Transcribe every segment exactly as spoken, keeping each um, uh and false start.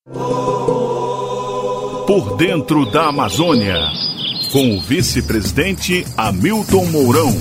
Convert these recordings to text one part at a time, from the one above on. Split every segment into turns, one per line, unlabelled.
Por dentro da Amazônia, com o vice-presidente Hamilton Mourão.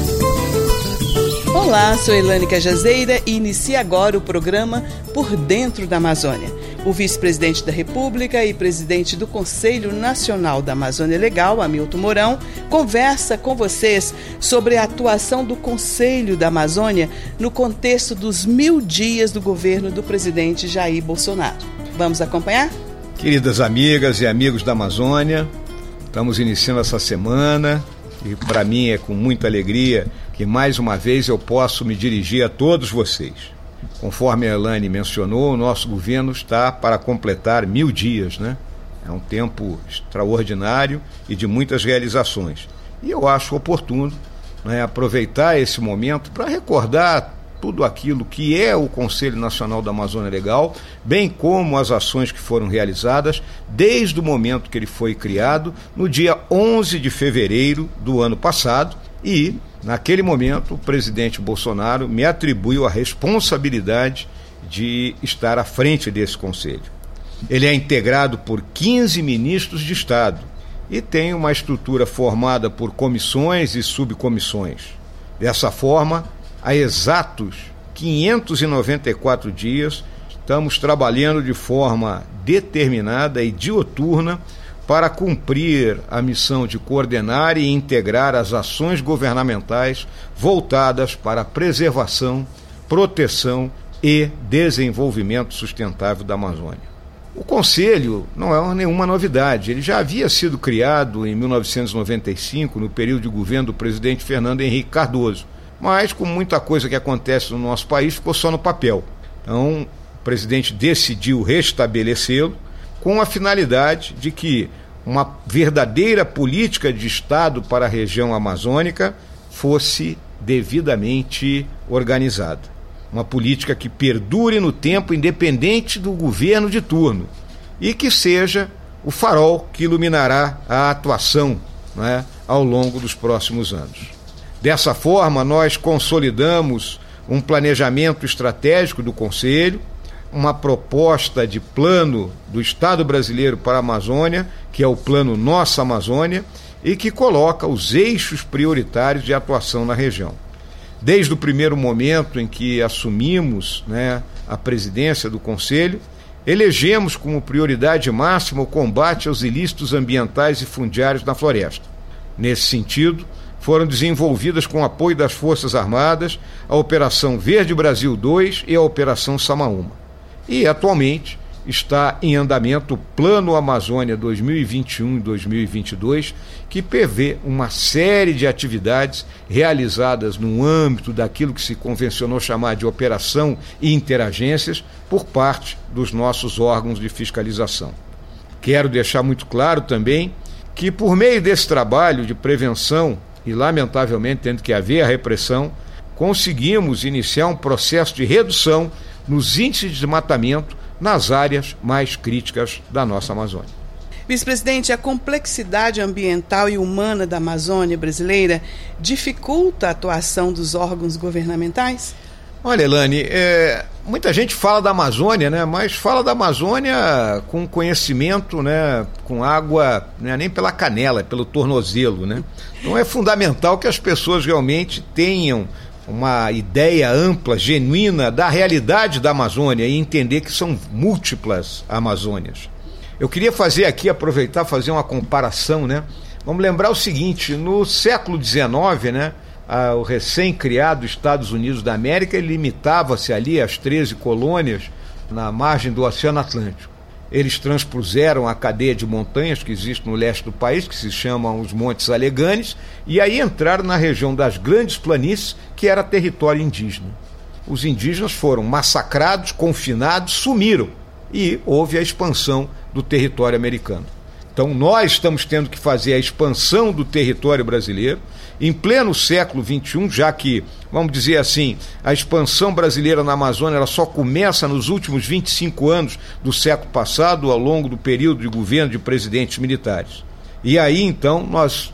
Olá, sou Elane Cajazeira e inicia agora o programa Por Dentro da Amazônia. O vice-presidente da República e presidente do Conselho Nacional da Amazônia Legal, Hamilton Mourão, conversa com vocês sobre a atuação do Conselho da Amazônia no contexto dos mil dias do governo do presidente Jair Bolsonaro. Vamos acompanhar?
Queridas amigas e amigos da Amazônia, estamos iniciando essa semana e para mim é com muita alegria que mais uma vez eu posso me dirigir a todos vocês. Conforme a Elane mencionou, o nosso governo está para completar mil dias, né? É um tempo extraordinário e de muitas realizações. E eu acho oportuno, né, aproveitar esse momento para recordar tudo aquilo que é o Conselho Nacional da Amazônia Legal, bem como as ações que foram realizadas desde o momento que ele foi criado, no dia onze de fevereiro do ano passado, e, naquele momento, o presidente Bolsonaro me atribuiu a responsabilidade de estar à frente desse conselho. Ele é integrado por quinze ministros de Estado e tem uma estrutura formada por comissões e subcomissões. Dessa forma, há exatos quinhentos e noventa e quatro dias, estamos trabalhando de forma determinada e dioturna para cumprir a missão de coordenar e integrar as ações governamentais voltadas para a preservação, proteção e desenvolvimento sustentável da Amazônia. O Conselho não é nenhuma novidade, ele já havia sido criado em mil novecentos e noventa e cinco, no período de governo do presidente Fernando Henrique Cardoso, mas com muita coisa que acontece no nosso país ficou só no papel. Então, o presidente decidiu restabelecê-lo com a finalidade de que uma verdadeira política de Estado para a região amazônica fosse devidamente organizada. Uma política que perdure no tempo, independente do governo de turno, e que seja o farol que iluminará a atuação, né, ao longo dos próximos anos. Dessa forma, nós consolidamos um planejamento estratégico do Conselho, uma proposta de plano do Estado brasileiro para a Amazônia, que é o plano Nossa Amazônia, e que coloca os eixos prioritários de atuação na região. Desde o primeiro momento em que assumimos, né, a presidência do Conselho, elegemos como prioridade máxima o combate aos ilícitos ambientais e fundiários na floresta. Nesse sentido, foram desenvolvidas com apoio das Forças Armadas a Operação Verde Brasil dois e a Operação Samaúma. E, atualmente, está em andamento o Plano Amazônia dois mil e vinte e um e dois mil e vinte e dois, que prevê uma série de atividades realizadas no âmbito daquilo que se convencionou chamar de operação e interagências por parte dos nossos órgãos de fiscalização. Quero deixar muito claro também que, por meio desse trabalho de prevenção, e lamentavelmente tendo que haver a repressão, conseguimos iniciar um processo de redução nos índices de desmatamento nas áreas mais críticas da nossa Amazônia.
Vice-presidente, a complexidade ambiental e humana da Amazônia brasileira dificulta a atuação dos órgãos governamentais?
Olha, Elane, é, muita gente fala da Amazônia, né, mas fala da Amazônia com conhecimento, né, com água, né, nem pela canela, é pelo tornozelo, né? Então é fundamental que as pessoas realmente tenham uma ideia ampla, genuína da realidade da Amazônia e entender que são múltiplas Amazônias. Eu queria fazer aqui, aproveitar, fazer uma comparação, né? Vamos lembrar o seguinte, no século dezenove, né, a, o recém-criado Estados Unidos da América limitava-se ali às treze colônias na margem do Oceano Atlântico. Eles transpuseram a cadeia de montanhas que existe no leste do país, que se chamam os Montes Aleganes, e aí entraram na região das Grandes Planícies, que era território indígena. Os indígenas foram massacrados, confinados, sumiram, e houve a expansão do território americano. Então nós estamos tendo que fazer a expansão do território brasileiro em pleno século vinte e um, já que, vamos dizer assim, a expansão brasileira na Amazônia ela só começa nos últimos vinte e cinco anos do século passado, ao longo do período de governo de presidentes militares. E aí, então, nós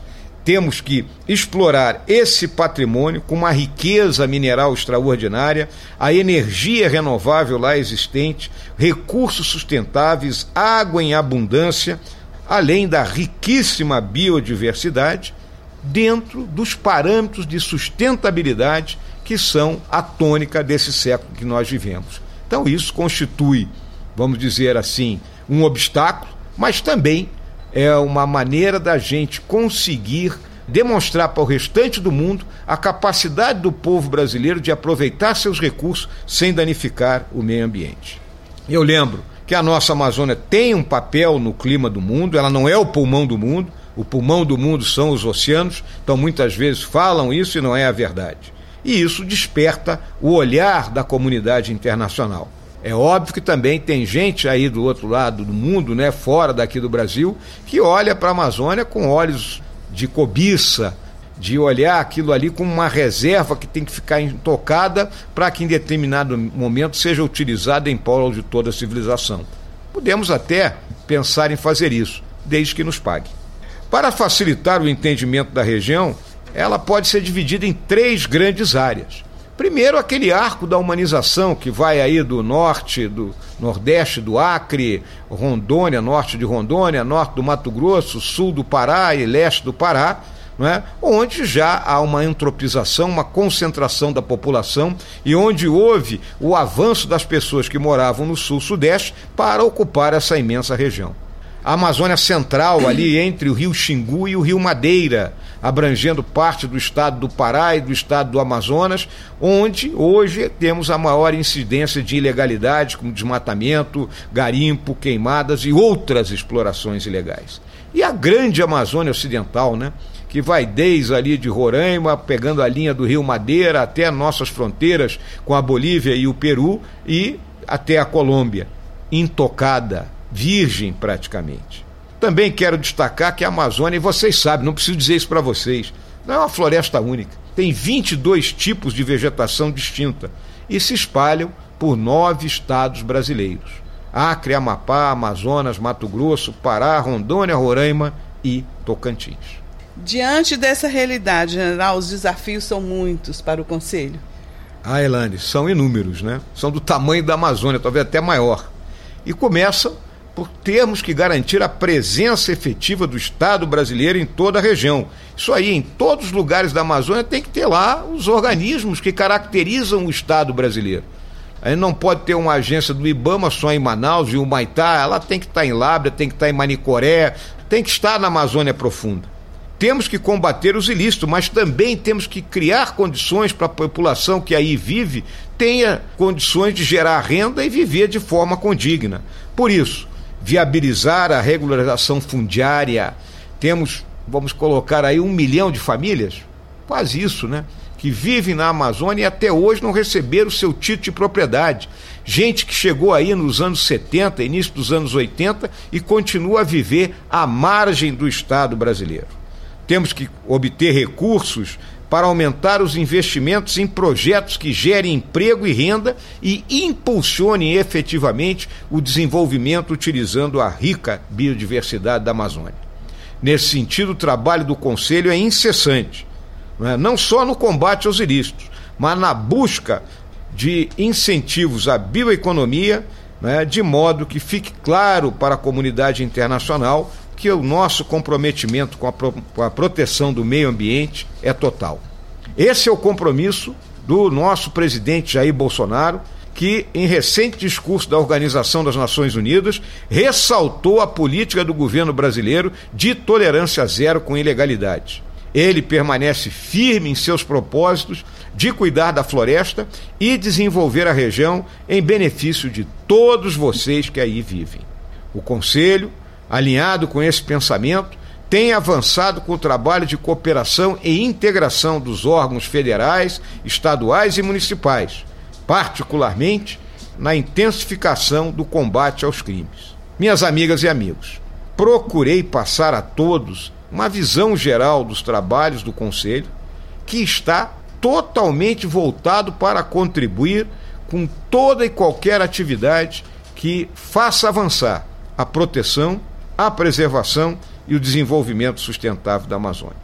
temos que explorar esse patrimônio com uma riqueza mineral extraordinária, a energia renovável lá existente, recursos sustentáveis, água em abundância, além da riquíssima biodiversidade, dentro dos parâmetros de sustentabilidade que são a tônica desse século que nós vivemos. Então isso constitui, vamos dizer assim, um obstáculo, mas também é uma maneira da gente conseguir demonstrar para o restante do mundo a capacidade do povo brasileiro de aproveitar seus recursos sem danificar o meio ambiente. Eu lembro que a nossa Amazônia tem um papel no clima do mundo, ela não é o pulmão do mundo, o pulmão do mundo são os oceanos, então muitas vezes falam isso e não é a verdade. E isso desperta o olhar da comunidade internacional. É óbvio que também tem gente aí do outro lado do mundo, né, fora daqui do Brasil, que olha para a Amazônia com olhos de cobiça, de olhar aquilo ali como uma reserva que tem que ficar intocada para que em determinado momento seja utilizada em prol de toda a civilização. Podemos até pensar em fazer isso, desde que nos pague. Para facilitar o entendimento da região, ela pode ser dividida em três grandes áreas. Primeiro, aquele arco da humanização que vai aí do norte, do nordeste do Acre, Rondônia, norte de Rondônia, norte do Mato Grosso, sul do Pará e leste do Pará, não é? Onde já há uma entropização, uma concentração da população e onde houve o avanço das pessoas que moravam no sul-sudeste para ocupar essa imensa região. A Amazônia Central, ali entre o rio Xingu e o rio Madeira, abrangendo parte do estado do Pará e do estado do Amazonas, onde hoje temos a maior incidência de ilegalidade, como desmatamento, garimpo, queimadas e outras explorações ilegais. E a grande Amazônia Ocidental, né, que vai desde ali de Roraima, pegando a linha do rio Madeira até nossas fronteiras com a Bolívia e o Peru e até a Colômbia, intocada, virgem praticamente. Também quero destacar que a Amazônia, e vocês sabem, não preciso dizer isso para vocês, não é uma floresta única. Tem vinte e dois tipos de vegetação distinta e se espalham por nove estados brasileiros: Acre, Amapá, Amazonas, Mato Grosso, Pará, Rondônia, Roraima e Tocantins.
Diante dessa realidade, general, os desafios são muitos para o Conselho.
Ah, Elaine, são inúmeros, né? São do tamanho da Amazônia, talvez até maior. E começam por termos que garantir a presença efetiva do Estado brasileiro em toda a região. Isso aí, em todos os lugares da Amazônia tem que ter lá os organismos que caracterizam o Estado brasileiro. Aí não pode ter uma agência do IBAMA só em Manaus e o Humaitá, ela tem que estar em Lábrea, tem que estar em Manicoré, tem que estar na Amazônia Profunda. Temos que combater os ilícitos, mas também temos que criar condições para a população que aí vive tenha condições de gerar renda e viver de forma condigna. Por isso, viabilizar a regularização fundiária. Temos, vamos colocar aí um milhão de famílias, quase isso, né? Que vivem na Amazônia e até hoje não receberam o seu título de propriedade. Gente que chegou aí nos anos setenta, início dos anos oitenta e continua a viver à margem do Estado brasileiro. Temos que obter recursos para aumentar os investimentos em projetos que gerem emprego e renda e impulsionem efetivamente o desenvolvimento utilizando a rica biodiversidade da Amazônia. Nesse sentido, o trabalho do Conselho é incessante, não é? Não só no combate aos ilícitos, mas na busca de incentivos à bioeconomia, né, de modo que fique claro para a comunidade internacional que o nosso comprometimento com a, pro, com a proteção do meio ambiente é total. Esse é o compromisso do nosso presidente Jair Bolsonaro, que em recente discurso da Organização das Nações Unidas ressaltou a política do governo brasileiro de tolerância zero com ilegalidade. Ele permanece firme em seus propósitos de cuidar da floresta e desenvolver a região em benefício de todos vocês que aí vivem. O Conselho, alinhado com esse pensamento, tem avançado com o trabalho de cooperação e integração dos órgãos federais, estaduais e municipais, particularmente na intensificação do combate aos crimes. Minhas amigas e amigos, procurei passar a todos uma visão geral dos trabalhos do Conselho, que está totalmente voltado para contribuir com toda e qualquer atividade que faça avançar a proteção, a preservação e o desenvolvimento sustentável da Amazônia.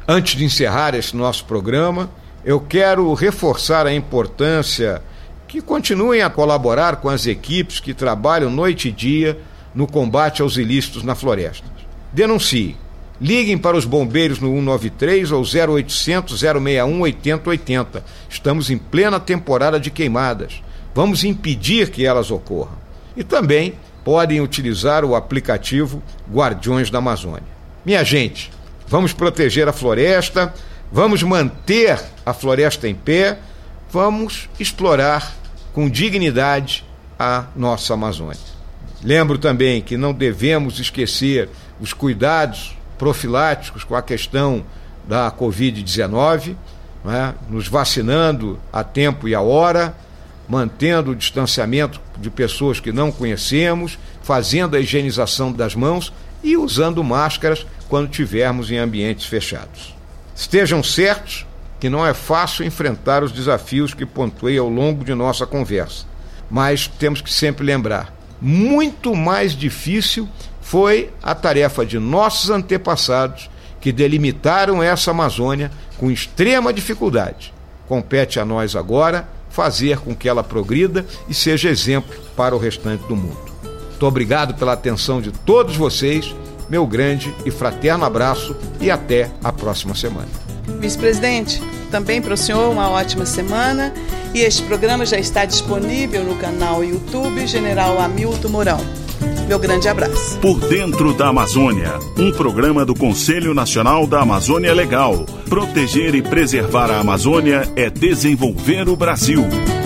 Antes de encerrar esse nosso programa, eu quero reforçar a importância que continuem a colaborar com as equipes que trabalham noite e dia no combate aos ilícitos na floresta. Denuncie. Liguem para os bombeiros no cento e noventa e três ou zero oitocentos, zero sessenta e um, oitenta oitenta. Estamos em plena temporada de queimadas. Vamos impedir que elas ocorram. E também podem utilizar o aplicativo Guardiões da Amazônia. Minha gente, vamos proteger a floresta, vamos manter a floresta em pé, vamos explorar com dignidade a nossa Amazônia. Lembro também que não devemos esquecer os cuidados profiláticos com a questão da covid dezenove, né? Nos vacinando a tempo e a hora, mantendo o distanciamento de pessoas que não conhecemos, fazendo a higienização das mãos e usando máscaras quando estivermos em ambientes fechados. Estejam certos que não é fácil enfrentar os desafios que pontuei ao longo de nossa conversa, mas temos que sempre lembrar, muito mais difícil foi a tarefa de nossos antepassados que delimitaram essa Amazônia com extrema dificuldade. Compete a nós agora fazer com que ela progrida e seja exemplo para o restante do mundo. Muito obrigado pela atenção de todos vocês, meu grande e fraterno abraço e até a próxima semana.
Vice-presidente, também para o senhor uma ótima semana e este programa já está disponível no canal YouTube General Hamilton Mourão. Meu grande abraço.
Por Dentro da Amazônia, um programa do Conselho Nacional da Amazônia Legal. Proteger e preservar a Amazônia é desenvolver o Brasil.